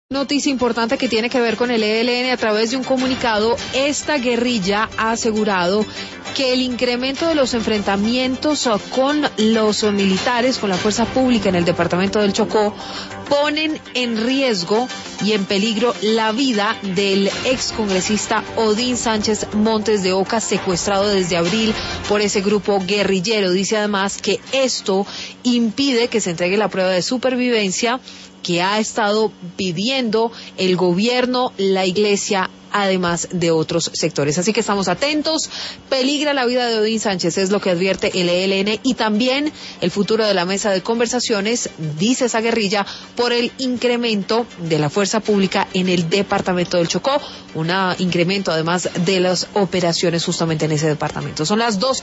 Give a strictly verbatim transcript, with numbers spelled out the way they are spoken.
Noticia importante que tiene que ver con el E L N. A través de un comunicado, esta guerrilla ha asegurado que el incremento de los enfrentamientos con los militares, con la fuerza pública en el departamento del Chocó, ponen en riesgo y en peligro la vida del excongresista Odín Sánchez Montes de Oca, secuestrado desde abril por ese grupo guerrillero. Dice además que esto impide que se entregue la prueba de supervivencia que ha estado pidiendo el gobierno, la iglesia, además de otros sectores. Así que estamos atentos. Peligra la vida de Odín Sánchez, es lo que advierte el E L N, y también el futuro de la mesa de conversaciones, dice esa guerrilla, por el incremento de la fuerza pública en el departamento del Chocó, un incremento además de las operaciones justamente en ese departamento. Son las dos